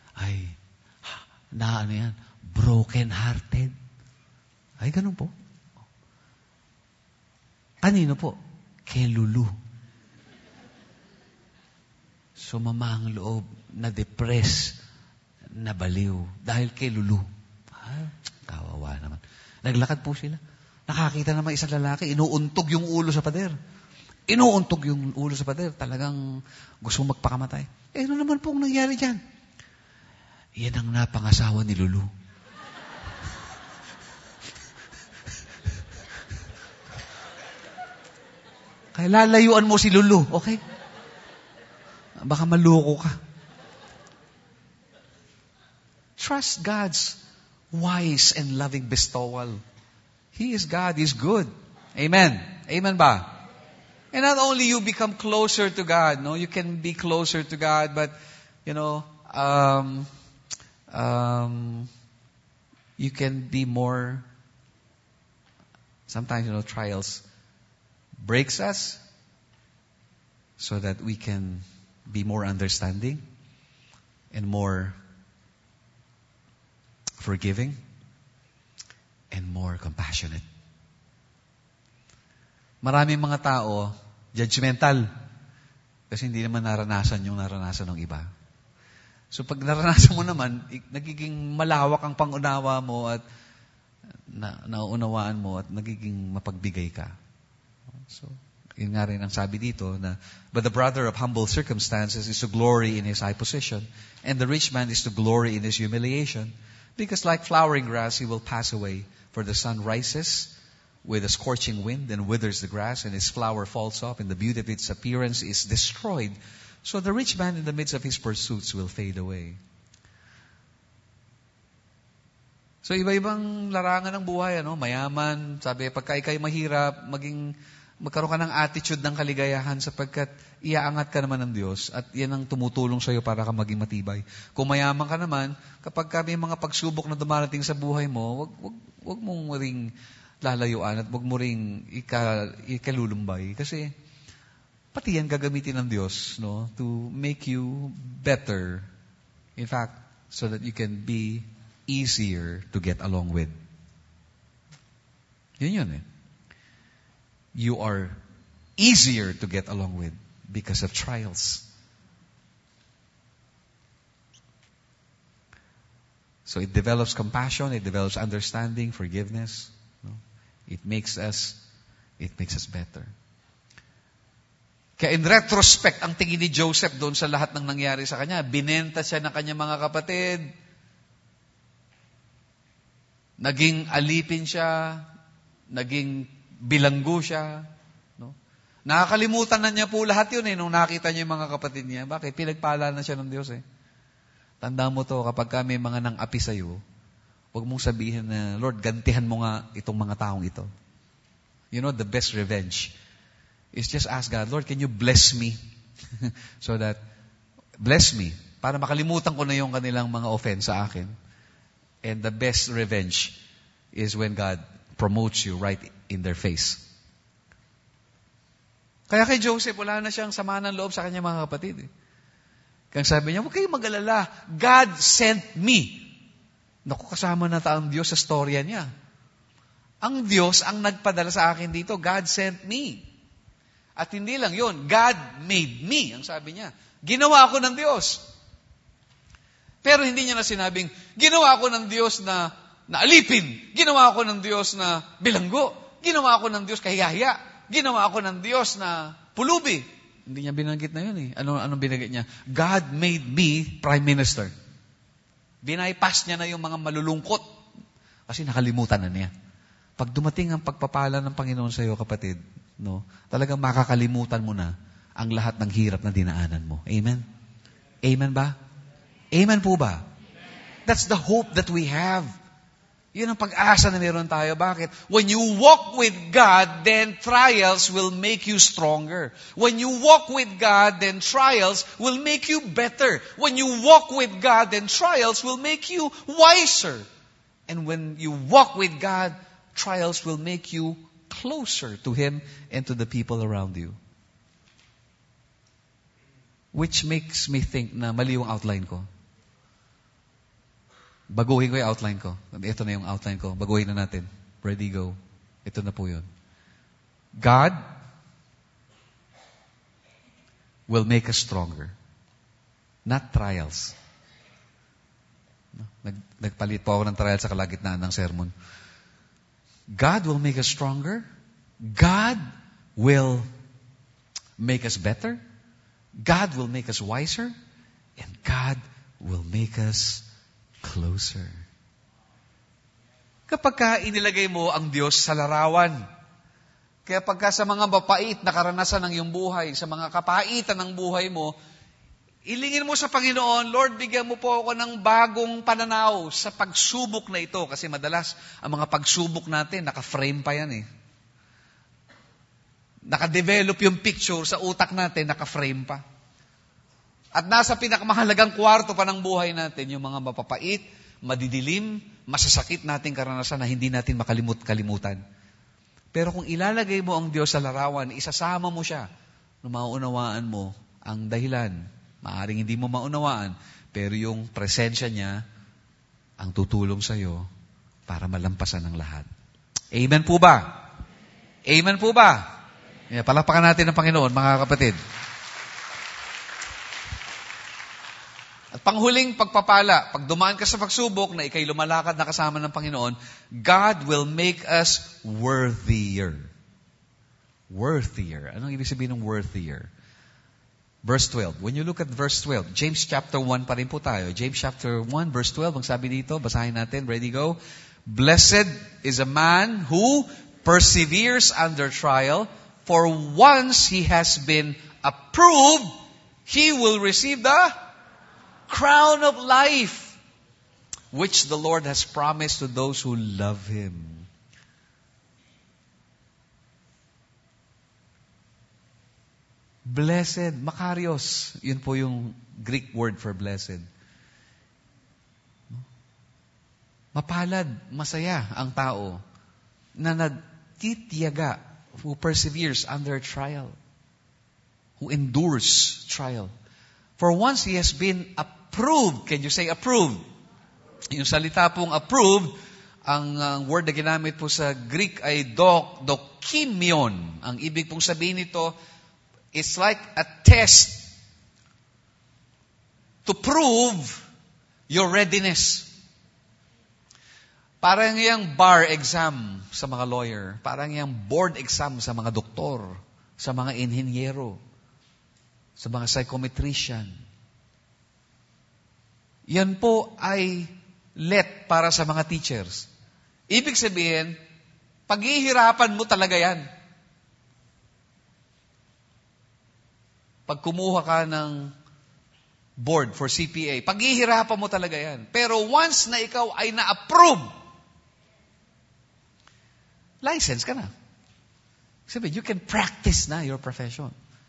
Yan? Broken-hearted. Ay, ganun po. Kanino po? Kay Lulu. Sumama ang loob, na-depress, nabaliw, dahil kay Lulu. Kawawa naman. Naglakad po sila. Nakakita naman isang lalaki, inuuntog yung ulo sa pader. Inuuntog yung ulo sa pader. Talagang gusto magpakamatay. Ano naman po ang nangyari dyan? Yan ang napangasawa ni Lulu. Kaya lalayuan mo si Lulu, okay? Baka maloko ka. Trust God's wise and loving bestowal. He is God. He is good. Amen. Amen ba? And not only you become closer to God, no, you can be closer to God, but, you can be more, sometimes, trials breaks us so that we can be more understanding and more forgiving and more compassionate. Maraming mga tao, judgmental. Kasi hindi naman naranasan yung naranasan ng iba. So pag naranasan mo naman, nagiging malawak ang pangunawa mo at nauunawaan mo at nagiging mapagbigay ka. So, yun nga rin ang sabi dito na, but the brother of humble circumstances is to glory in his high position, and the rich man is to glory in his humiliation, because like flowering grass he will pass away, for the sun rises with a scorching wind and withers the grass, and his flower falls off, and the beauty of its appearance is destroyed. So the rich man in the midst of his pursuits will fade away. So iba-ibang larangan ng buhay, mayaman, sabi, pagka ikay mahirap, magkaroon ka ng attitude ng kaligayahan sapagkat iaangat ka naman ng Diyos at yan ang tumutulong sa iyo para ka maging matibay. Kung mayaman ka naman, kapag may mga pagsubok na dumarating sa buhay mo, wag mong ring lalayuan at wag mo ring ikalulumbay. Kasi pati yan gagamitin ng Diyos, to make you better. In fact, so that you can be easier to get along with. Yun. You are easier to get along with because of trials. So it develops compassion, it develops understanding, forgiveness. It makes us better. Kaya in retrospect, ang tingin ni Joseph doon sa lahat ng nangyari sa kanya, binenta siya ng kanyang mga kapatid, naging alipin siya, naging bilanggo siya. Nakakalimutan na niya po lahat yun nung nakita niya yung mga kapatid niya. Bakit? Pinagpala na siya ng Diyos Tandaan mo to, kapag may mga nang-api sa'yo, huwag mong sabihin na, Lord, gantihan mo nga itong mga taong ito. The best revenge is just ask God, Lord, can you bless me? So that, bless me, para makalimutan ko na yung kanilang mga offense sa akin. And the best revenge is when God promotes you right in their face. Kaya kay Joseph, wala na siyang sama ng loob sa kanyang mga kapatid. Kaya sabi niya, huwag kayong mag-alala. God sent me. Naku, kasama na ang Diyos sa storya niya. Ang Diyos ang nagpadala sa akin dito. God sent me. At hindi lang yun, God made me, ang sabi niya. Ginawa ako ng Diyos. Pero hindi niya na sinabing, ginawa ako ng Diyos na alipin. Ginawa ako ng Diyos na bilanggo. Ginawa ako ng Diyos kahiyahiya. Ginawa ako ng Diyos na pulubi. Hindi niya binanggit na yun Anong binanggit niya? God made me Prime Minister. Binaypass niya na yung mga malulungkot. Kasi nakalimutan na niya. Pag dumating ang pagpapala ng Panginoon sa iyo, kapatid, talagang makakalimutan mo na ang lahat ng hirap na dinaanan mo. Amen? Amen ba? Amen po ba? That's the hope that we have. Yun ang pag-asa na meron tayo. Bakit? When you walk with God, then trials will make you stronger. When you walk with God, then trials will make you better. When you walk with God, then trials will make you wiser. And when you walk with God, trials will make you closer to Him and to the people around you. Which makes me think na mali yung outline ko. Baguhin ko yung outline ko. Ito na yung outline ko. Baguhin na natin. Ready, go. Ito na po yun. God will make us stronger. Not trials. Nagpalit po ako ng trials sa kalagitnaan ng sermon. God will make us stronger. God will make us better. God will make us wiser. And God will make us closer. Kapag inilagay mo ang Diyos sa larawan, kaya pagka sa mga mapait na karanasan ng iyong buhay, sa mga kapaitan ng buhay mo, ilingin mo sa Panginoon, Lord, bigyan mo po ako ng bagong pananaw sa pagsubok na ito. Kasi madalas, ang mga pagsubok natin, naka-frame pa yan Nakadevelop yung picture sa utak natin, naka-frame pa. At nasa pinakamahalagang kwarto pa ng buhay natin, yung mga mapapait, madidilim, masasakit nating karanasan na hindi natin kalimutan. Pero kung ilalagay mo ang Diyos sa larawan, isasama mo siya, maunawaan mo ang dahilan. Maaring hindi mo maunawaan, pero yung presensya niya ang tutulong sa'yo para malampasan ang lahat. Amen po ba? Amen po ba? Palakpakan natin ang Panginoon, mga kapatid. At panghuling pagpapala, pag dumaan ka sa pagsubok na ikay lumalakad na kasama ng Panginoon, God will make us worthier. Worthier. Anong ibig sabihin ng worthier? Verse 12. When you look at verse 12, James chapter 1 pa rin po tayo. James chapter 1, verse 12, ang sabi dito, basahin natin, ready, go. Blessed is a man who perseveres under trial, for once he has been approved, he will receive the crown of life, which the Lord has promised to those who love Him. Blessed, makarios, yun po yung Greek word for blessed. Mapalad, masaya ang tao na nagtitiyaga, who perseveres under trial, who endures trial. For once he has been approved. Can you say approved? Yung salita pong approved, ang word na ginamit po sa Greek ay dokimion. Ang ibig pong sabihin nito, it's like a test to prove your readiness. Parang yung bar exam sa mga lawyer. Parang yung board exam sa mga doktor, sa mga inhinyero, sa mga psychometrician. Yan po ay let para sa mga teachers. Ibig sabihin, paghihirapan mo talaga yan. Pag kumuha ka ng board for CPA, paghihirapan mo talaga yan. Pero once na ikaw ay na-approve, license ka na. Sabi, you can practice na your profession.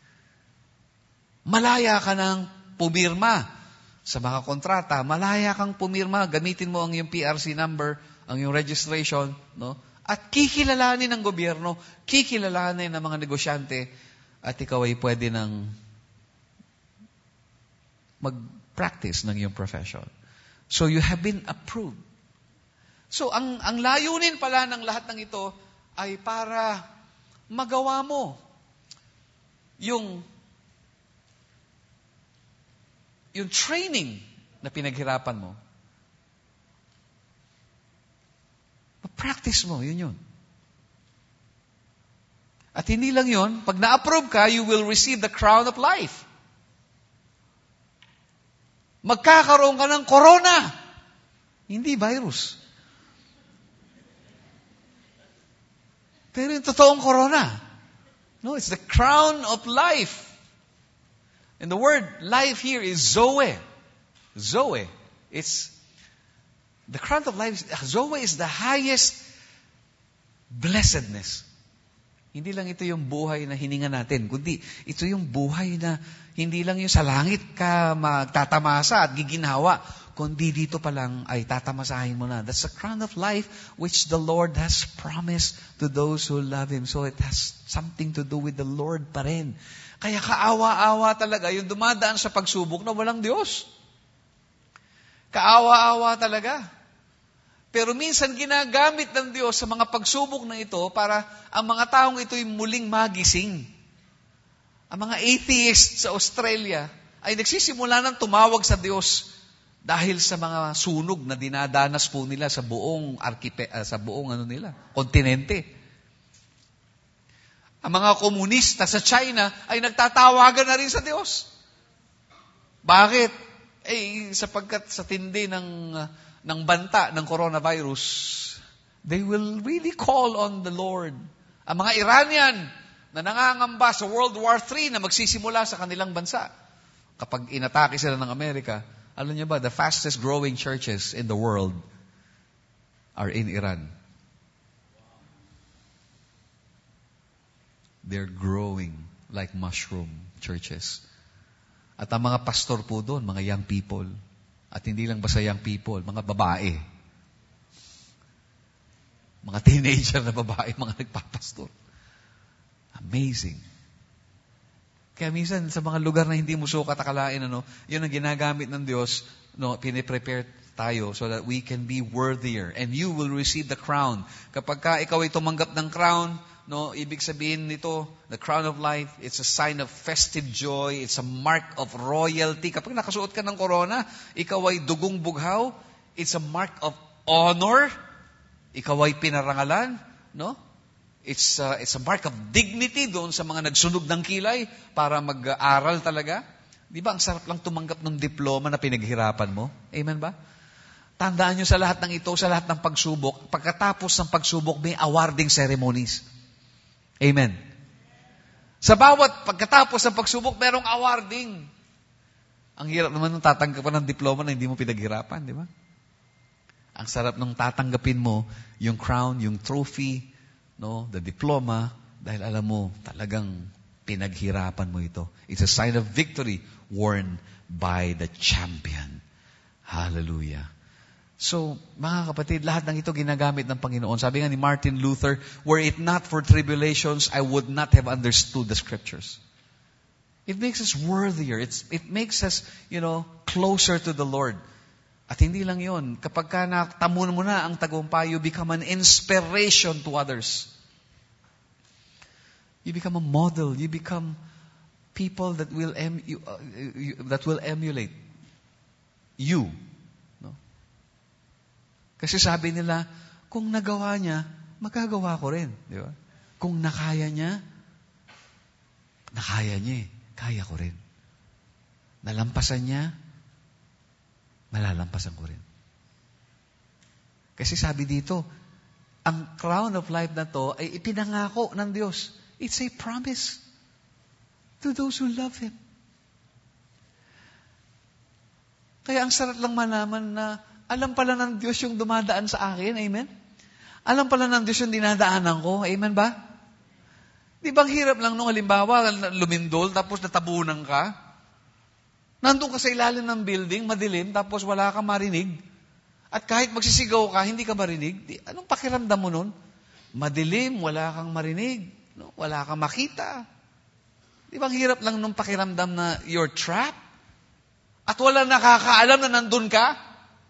Malaya ka ng pumirma sa mga kontrata. Malaya kang pumirma. Gamitin mo ang iyong PRC number, ang iyong registration, no? At kikilalanin ng gobyerno, kikilalanin ng mga negosyante, at ikaw ay pwede ng mag-practice ng iyong profession. So you have been approved. So ang layunin pala ng lahat ng ito ay para magawa mo yung training na pinaghirapan mo. Practice mo, yun. At hindi lang yun, pag na-approve ka, you will receive the crown of life. Magkakaroon ka ng corona. Hindi virus. Pero yung totoong corona. No, it's the crown of life. And the word life here is Zoe. Zoe. It's the crown of life. Zoe is the highest blessedness. Hindi lang ito yung buhay na hininga natin, kundi ito yung buhay na hindi lang yung sa langit ka magtatamasa at giginhawa, kundi dito pa lang ay tatamasahin mo na. That's the crown of life which the Lord has promised to those who love Him. So it has something to do with the Lord pa rin. Kaya kaawa-awa talaga yung dumadaan sa pagsubok na walang Diyos. Kaawa-awa talaga. Pero minsan ginagamit ng Diyos sa mga pagsubok na ito para ang mga taong ito'y muling magising. Ang mga atheists sa Australia ay nagsisimula ng tumawag sa Diyos dahil sa mga sunog na dinadanas po nila sa buong kontinente. Ang mga komunista sa China ay nagtatawagan na rin sa Diyos. Bakit? Sapagkat sa tindi ng banta ng coronavirus, they will really call on the Lord. Ang mga Iranian na nangangamba sa World War III na magsisimula sa kanilang bansa, kapag inatake sila ng Amerika, alam niyo ba, the fastest growing churches in the world are in Iran. they're growing like mushroom churches. At ang mga pastor po doon, mga young people. At hindi lang basta young people, mga babae. Mga teenager na babae, mga nagpapastor. Amazing. Kaya minsan, sa mga lugar na hindi mo sukat akalain, yun ang ginagamit ng Diyos, piniprepare tayo so that we can be worthier. And you will receive the crown. Kapag ka ikaw ay tumanggap ng crown, ibig sabihin nito, the crown of life, it's a sign of festive joy, it's a mark of royalty. Kapag nakasuot ka ng corona, ikaw ay dugong bughaw, it's a mark of honor, ikaw ay pinarangalan, It's a mark of dignity doon sa mga nagsunog ng kilay para mag-aral talaga. Di ba, ang sarap lang tumanggap ng diploma na pinaghirapan mo? Amen ba? Tandaan nyo sa lahat ng ito, sa lahat ng pagsubok, pagkatapos ng pagsubok, may awarding ceremonies. Amen. Sa bawat pagkatapos ng pagsubok, merong awarding. Ang hirap naman nung tatanggapin ng diploma na hindi mo pinaghirapan, di ba? Ang sarap nung tatanggapin mo yung crown, yung trophy, the diploma, dahil alam mo, talagang pinaghirapan mo ito. It's a sign of victory worn by the champion. Hallelujah. So, mga kapatid, lahat ng ito ginagamit ng Panginoon. Sabi nga ni Martin Luther, were it not for tribulations, I would not have understood the Scriptures. It makes us worthier. It makes us, closer to the Lord. At hindi lang yon. Kapag ka natamo mo na ang tagumpay, you become an inspiration to others. You become a model. You become people that will emulate you. Kasi sabi nila, kung nagawa niya, magagawa ko rin. Di ba? Kung nakaya niya eh. Kaya ko rin. Nalampasan niya, malalampasan ko rin. Kasi sabi dito, ang crown of life na to ay ipinangako ng Diyos. It's a promise to those who love Him. Kaya ang sarap lang malaman na alam pala ng Diyos yung dumadaan sa akin. Amen? Alam pala ng Diyos yung dinadaanan ko. Amen ba? Di ba ang hirap lang nung halimbawa, lumindol, tapos natabunan ka? Nandun ka sa ilalim ng building, madilim, tapos wala kang marinig. At kahit magsisigaw ka, hindi ka marinig. Anong pakiramdam mo nun? Madilim, wala kang marinig. Wala kang makita. Di ba ang hirap lang nung pakiramdam na you're trapped? At wala nakakaalam na nandun ka?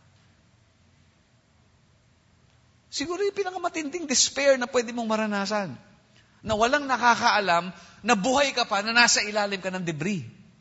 Siguro yung pinakamatinding despair na pwede mong maranasan. Na walang nakakaalam, na buhay ka pa, na nasa ilalim ka ng debris.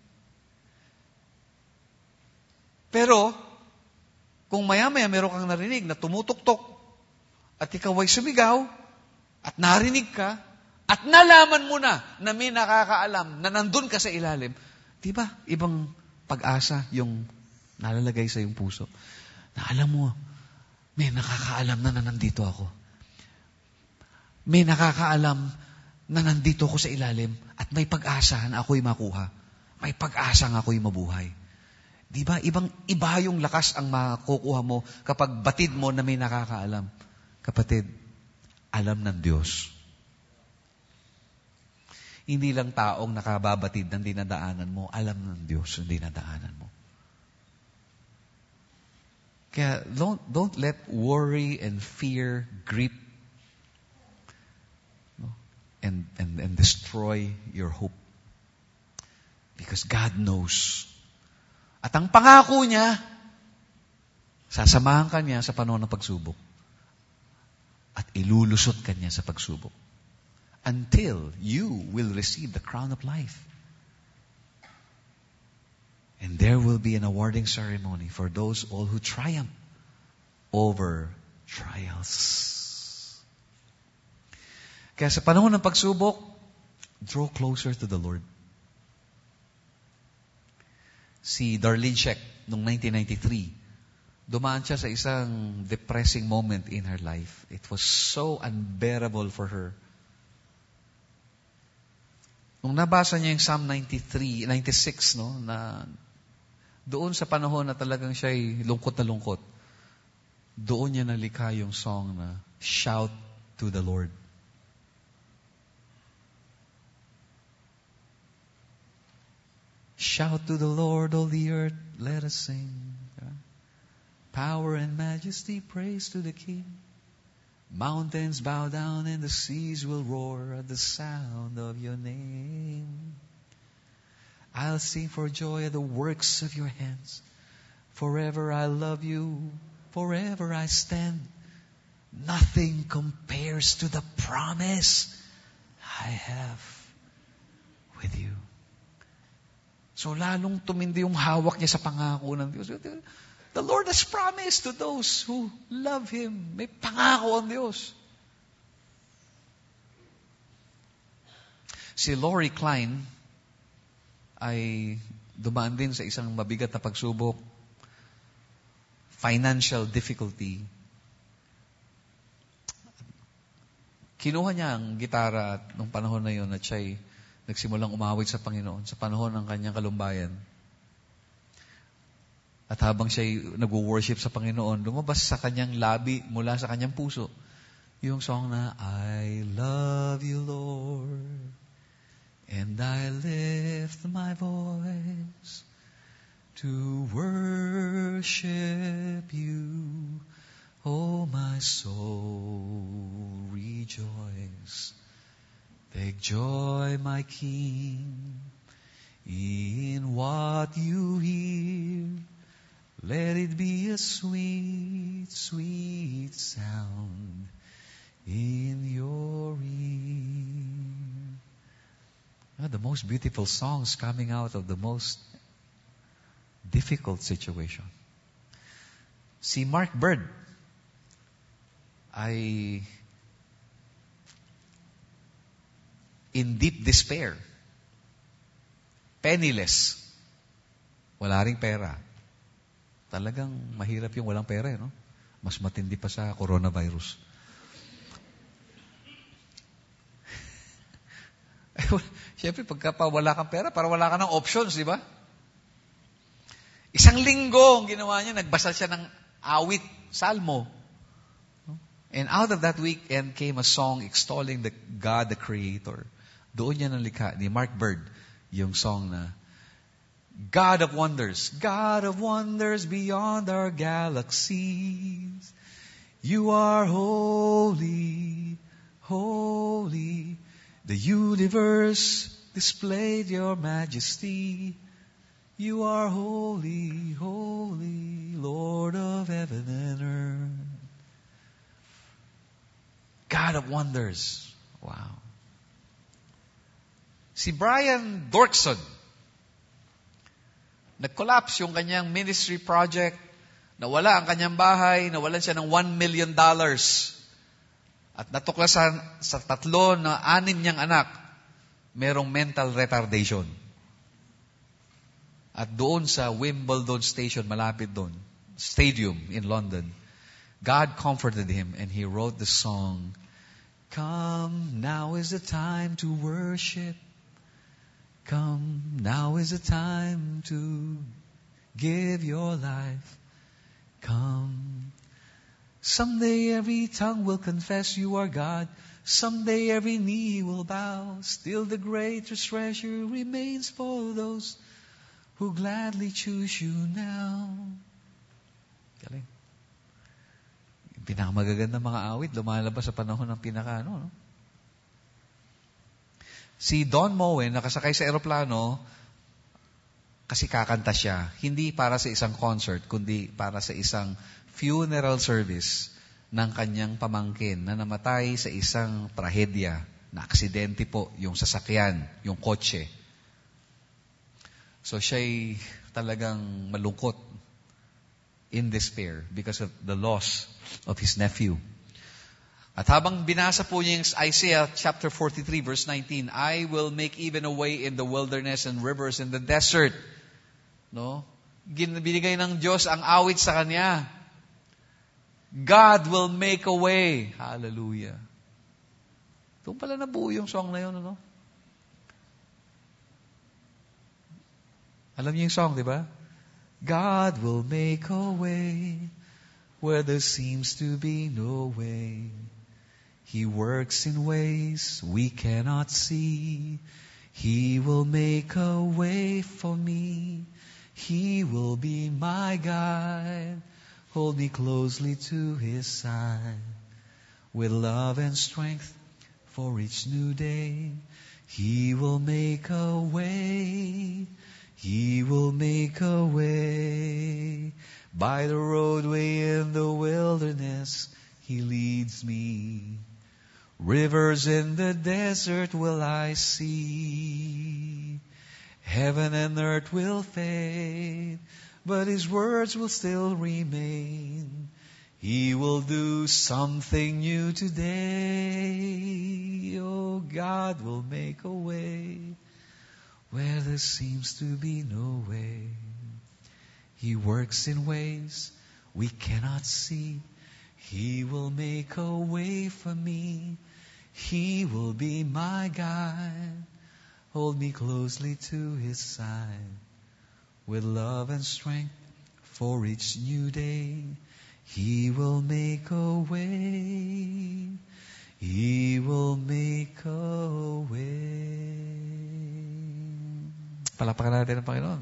Pero, kung maya-maya meron kang narinig na tumutuktok, at ikaw ay sumigaw, at narinig ka, at nalaman mo na may nakakaalam na nandun ka sa ilalim, di ba, ibang pag-asa yung nalalagay sa iyong puso. Na alam mo, may nakakaalam na nandito ako. May nakakaalam na nandito ako sa ilalim at may pag-asa na ako'y makuha. May pag-asa na ako'y mabuhay. Di ba? Iba yung lakas ang makukuha mo kapag batid mo na may nakakaalam. Kapatid, alam ng Diyos. Hindi lang taong nakababatid ng dinadaanan mo, alam ng Diyos ang dinadaanan mo. Kaya don't let worry and fear grip and destroy your hope. Because God knows. At ang pangako niya, sasamahan ka niya sa panahon ng pagsubok. At ilulusot ka niya sa pagsubok. Until you will receive the crown of life. And there will be an awarding ceremony for those all who triumph over trials. Kaya sa panahon ng pagsubok, draw closer to the Lord. Si Darlene Sheck, noong 1993, dumaan siya sa isang depressing moment in her life. It was so unbearable for her. Nung nabasa niya yung Psalm 96, na doon sa panahon na talagang siya'y lungkot na lungkot, doon niya nalikha yung song na Shout to the Lord. Shout to the Lord, all the earth, let us sing. Power and majesty, praise to the King. Mountains bow down and the seas will roar at the sound of your name. I'll sing for joy at the works of your hands. Forever I love you, forever I stand. Nothing compares to the promise I have with you. So lalong tumindi yung hawak niya sa pangako ng Diyos. The Lord has promised to those who love Him. May pangako ang Diyos. Si Lori Klein ay dumaan din sa isang mabigat na pagsubok, financial difficulty. Kinuha niya ang gitara nung panahon na yun at siya'y nagsimulang umawit sa Panginoon sa panahon ng kanyang kalumbayan. At habang siya'y nag-worship sa Panginoon, lumabas sa kanyang labi mula sa kanyang puso yung song na, I love you, Lord, and I lift my voice to worship you. Oh, my soul, rejoice. Take joy, my King, in what you hear. Let it be a sweet, sweet sound in your ear. The most beautiful songs coming out of the most difficult situation. Si Mark Bird ay in deep despair. Penniless. Wala ring pera. Talagang mahirap yung walang pera, no? Mas matindi pa sa coronavirus. Siyempre, pagka pa wala kang pera, para wala ka ng options, di ba? Isang linggo ang ginawa niya, nagbasa siya ng awit, salmo. And out of that weekend came a song extolling the God, the Creator. Doon niya nalikha ni Mark Bird yung song na, God of wonders beyond our galaxies. You are holy, holy. The universe displayed your majesty. You are holy, holy, Lord of heaven and earth. God of wonders. Wow. Si Brian Dorkson, nag-collapse yung kanyang ministry project, nawala ang kanyang bahay, nawalan siya ng $1 million. At natuklasan sa 3 na 6 niyang anak, merong mental retardation. At doon sa Wimbledon Station, malapit doon, stadium in London, God comforted him and he wrote the song, Come, now is the time to worship. Come, now is the time to give your life. Come. Someday every tongue will confess you are God. Someday every knee will bow. Still the greatest treasure remains for those who gladly choose you now. Galing. Yung pinakamagagandang mga awit, lumalabas sa panahon ng no? Si Don Moen, nakasakay sa eroplano, kasi kakanta siya, hindi para sa isang concert, kundi para sa isang funeral service ng kanyang pamangkin na namatay sa isang trahedya, na aksidente po, yung sasakyan, yung kotse. So siya'y talagang malungkot, in despair, because of the loss of his nephew. At habang binasa po niya yung Isaiah chapter 43 verse 19, I will make even a way in the wilderness and rivers in the desert. No? Binigay ng Diyos ang awit sa kanya. God will make a way. Hallelujah. Doon pala nabuo yung song na yun, ano? Alam niyo yung song, di ba? God will make a way where there seems to be no way. He works in ways we cannot see. He will make a way for me. He will be my guide. Hold me closely to His side. With love and strength for each new day, He will make a way. He will make a way. By the roadway in the wilderness, He leads me. Rivers in the desert will I see. Heaven and earth will fade, but His words will still remain. He will do something new today. Oh, God will make a way where there seems to be no way. He works in ways we cannot see. He will make a way for me. He will be my guide. Hold me closely to His side. With love and strength for each new day, He will make a way. He will make a way. Palapakan natin ang Panginoon.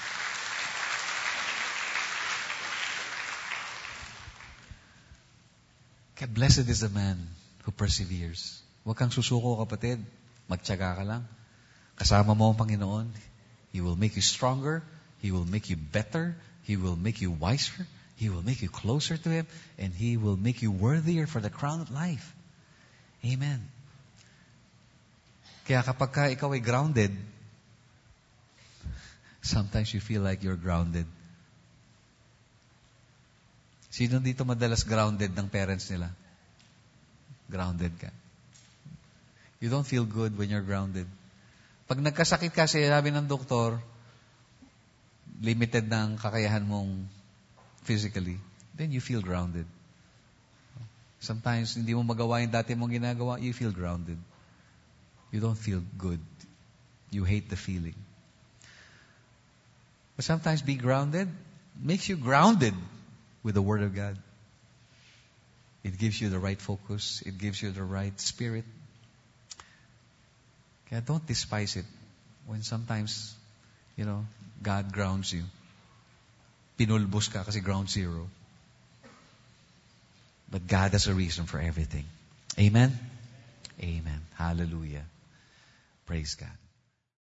Kaya blessed is the man who perseveres. Huwag kang susuko, kapatid. Magtiyaga ka lang. Kasama mo ang Panginoon. He will make you stronger. He will make you better. He will make you wiser. He will make you closer to Him. And He will make you worthier for the crown of life. Amen. Kaya kapag ka ikaw ay grounded, sometimes you feel like you're grounded. Sino dito madalas grounded ng parents nila? Grounded ka. You don't feel good when you're grounded. Pag nagkasakit ka, sinabi ng doktor, limited ng kakayahan mong physically, then you feel grounded. Sometimes, hindi mo magawa yung dati mong ginagawa, you feel grounded. You don't feel good. You hate the feeling. But sometimes be grounded makes you grounded with the Word of God. It gives you the right focus. It gives you the right spirit. Kaya don't despise it when sometimes, God grounds you. Pinulbos ka kasi ground zero. But God has a reason for everything. Amen? Amen. Hallelujah. Praise God.